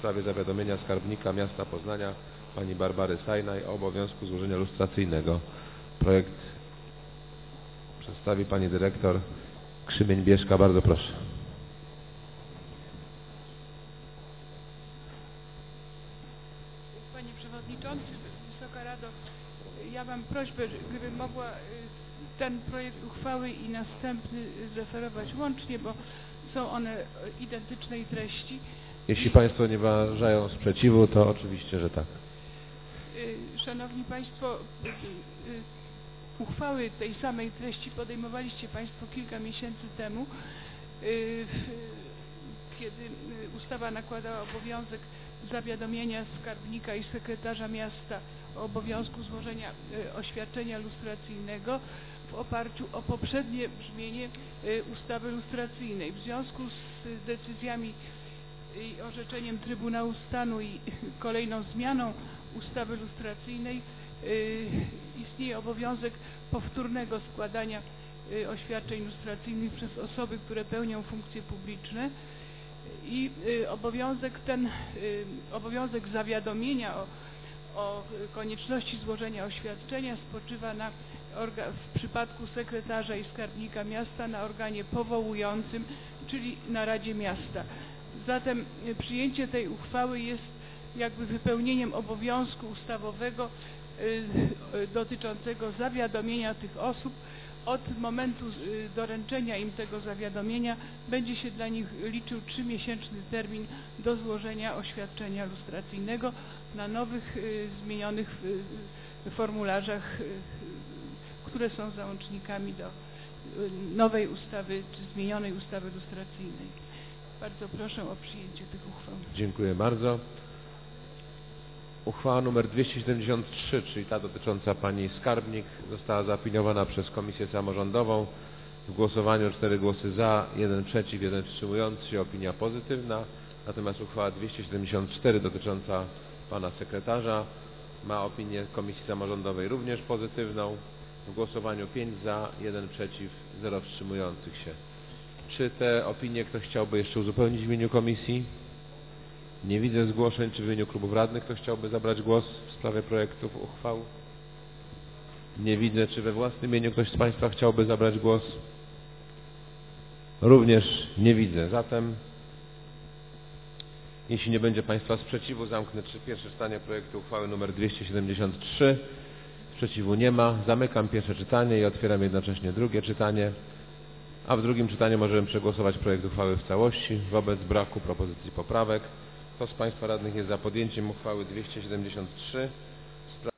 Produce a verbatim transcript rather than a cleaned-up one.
sprawie zawiadomienia skarbnika miasta Poznania pani Barbary Sajnaj o obowiązku złożenia lustracyjnego. Projekt przedstawi pani dyrektor Krzymień-Bieszka. Bardzo proszę. Panie Przewodniczący, Wysoka Rado, ja mam prośbę, gdybym mogła ten projekt uchwały i następny zreferować łącznie, bo są one identycznej treści. Jeśli Państwo nie wyrażają sprzeciwu, to oczywiście, że tak. Szanowni Państwo, uchwały tej samej treści podejmowaliście Państwo kilka miesięcy temu, kiedy ustawa nakładała obowiązek zawiadomienia skarbnika i sekretarza miasta o obowiązku złożenia oświadczenia lustracyjnego w oparciu o poprzednie brzmienie ustawy lustracyjnej. W związku z decyzjami i orzeczeniem Trybunału Stanu i kolejną zmianą ustawy lustracyjnej istnieje obowiązek powtórnego składania oświadczeń lustracyjnych przez osoby, które pełnią funkcje publiczne i obowiązek ten, obowiązek zawiadomienia o, o konieczności złożenia oświadczenia spoczywa na w przypadku sekretarza i skarbnika miasta na organie powołującym, czyli na Radzie Miasta. Zatem przyjęcie tej uchwały jest jakby wypełnieniem obowiązku ustawowego dotyczącego zawiadomienia tych osób. Od momentu doręczenia im tego zawiadomienia będzie się dla nich liczył trzymiesięczny termin do złożenia oświadczenia lustracyjnego na nowych, zmienionych formularzach, które są załącznikami do nowej ustawy czy zmienionej ustawy lustracyjnej. Bardzo proszę o przyjęcie tych uchwał. Dziękuję bardzo. Uchwała nr dwieście siedemdziesiąt trzy, czyli ta dotycząca pani skarbnik, została zaopiniowana przez Komisję Samorządową. W głosowaniu cztery głosy za, jeden przeciw, jeden wstrzymujący się, opinia pozytywna. Natomiast uchwała dwieście siedemdziesiąt cztery dotycząca pana sekretarza ma opinię Komisji Samorządowej również pozytywną. W głosowaniu pięć za, jeden przeciw, zero wstrzymujących się. Czy te opinie ktoś chciałby jeszcze uzupełnić w imieniu komisji? Nie widzę zgłoszeń. Czy w imieniu klubów radnych ktoś chciałby zabrać głos w sprawie projektów uchwał? Nie widzę. Czy we własnym imieniu ktoś z Państwa chciałby zabrać głos? Również nie widzę. Zatem, jeśli nie będzie Państwa sprzeciwu, zamknę pierwsze czytanie projektu uchwały nr dwieście siedemdziesiąt trzy. Sprzeciwu nie ma. Zamykam pierwsze czytanie i otwieram jednocześnie drugie czytanie. A w drugim czytaniu możemy przegłosować projekt uchwały w całości wobec braku propozycji poprawek. Kto z Państwa radnych jest za podjęciem uchwały dwieście siedemdziesiąt trzy?